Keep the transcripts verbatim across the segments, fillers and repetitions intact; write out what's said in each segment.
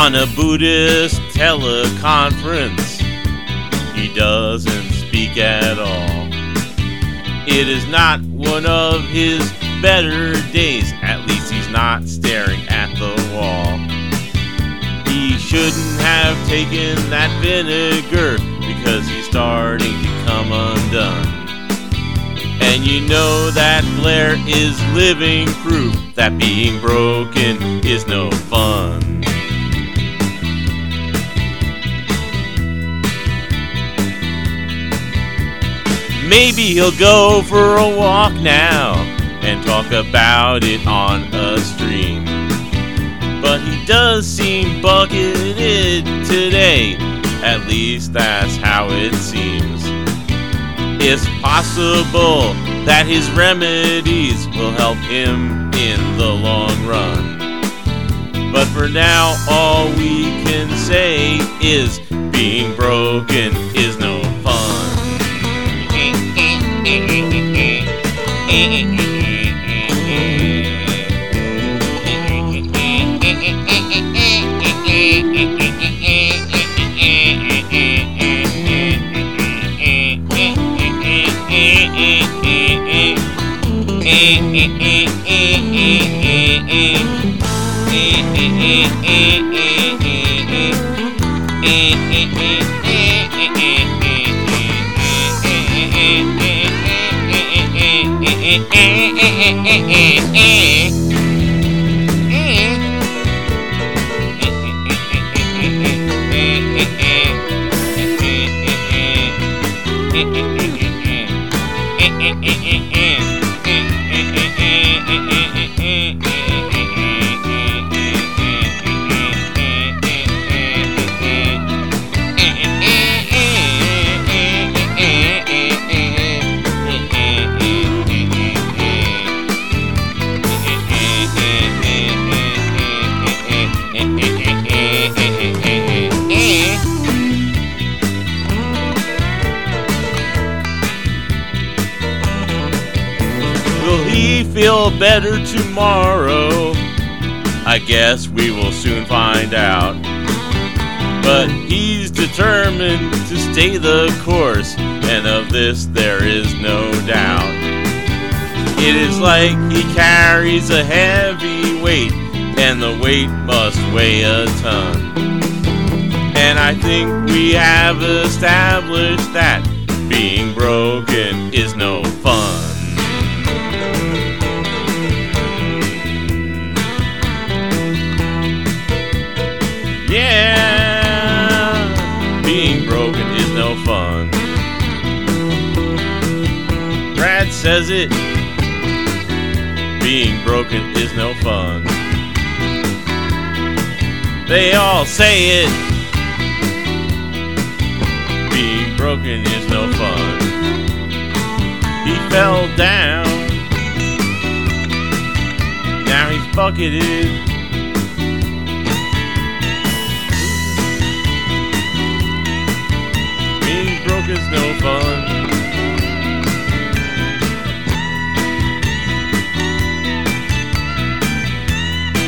On a Buddhist teleconference, he doesn't speak at all. It is not one of his better days, at least he's not staring at the wall. He shouldn't have taken that vinegar because he's starting to come undone. And you know that Blair is living proof that being broken is no fun. Maybe he'll go for a walk now and talk about it on a stream. But he does seem bucketed today, at least that's how it seems. It's possible that his remedies will help him in the long run. But for now, all we can say is being broken is no fun. Will he feel better tomorrow? I guess we will soon find out. But he's determined to stay the course, and of this there is no doubt. It is like he carries a heavy weight, and the weight must weigh a ton. And I think we have established that being broken is no fun. Yeah, being broken is no fun. Brad says it. Being broken is no fun. They all say it. Being broken is no fun. He fell down. Now he's bucketed. Being broken is no fun.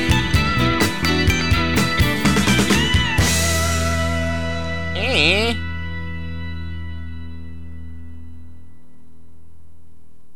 Eh?